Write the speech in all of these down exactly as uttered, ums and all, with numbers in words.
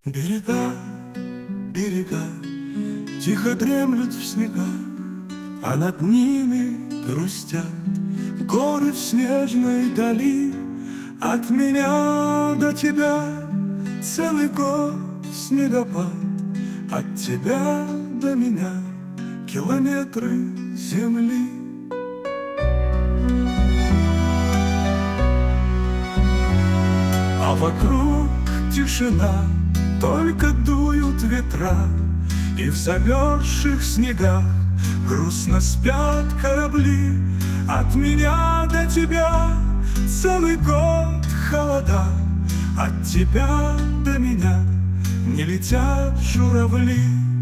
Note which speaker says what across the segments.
Speaker 1: Берега, берега тихо дремлют в снегах, а над ними грустят горы в снежной дали. От меня до тебя целый год снегопад, от тебя до меня километры земли. А вокруг тишина, только дуют ветра, и в замерзших снегах грустно спят корабли. От меня до тебя целый год холода, от тебя до меня не летят журавли.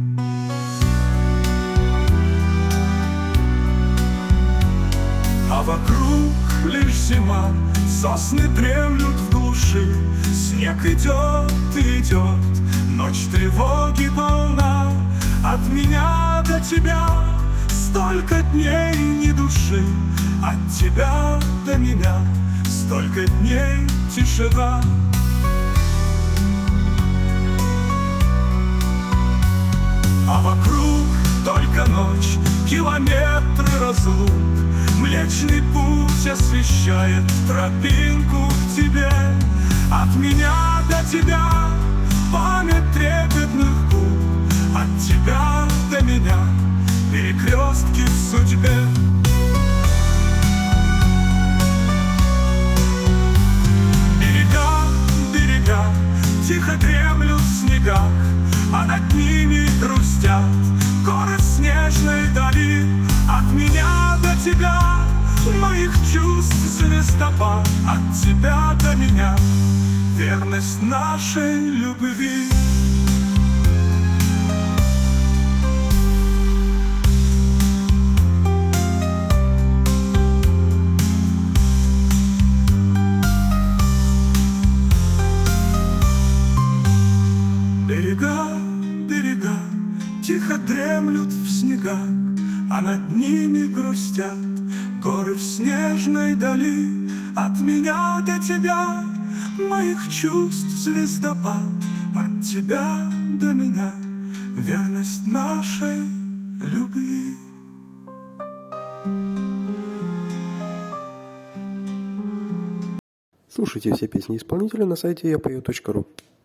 Speaker 1: А вокруг лишь зима, сосны дремлют в глуши. Снег идет и идет, ночь тревоги полна. От меня до тебя столько дней ни души, от тебя до меня столько дней тишина. А вокруг только ночь, километры разлук. Млечный путь освещает тропинку к тебе. От меня до тебя память трепетных губ, от тебя до меня перекрестки в судьбе. Берега, берега тихо дремлют в снегах, а над ними грустят горы в снежной дали. От меня до тебя моих чувств звездопад, от тебя до меня верность нашей любви. Берега, берега тихо дремлют в снегах, а над ними грустят горы в снежной дали. От меня до тебя моих чувств звездопад, от тебя до меня верность нашей любви.
Speaker 2: Слушайте все песни исполнителя на сайте я пою точка ру.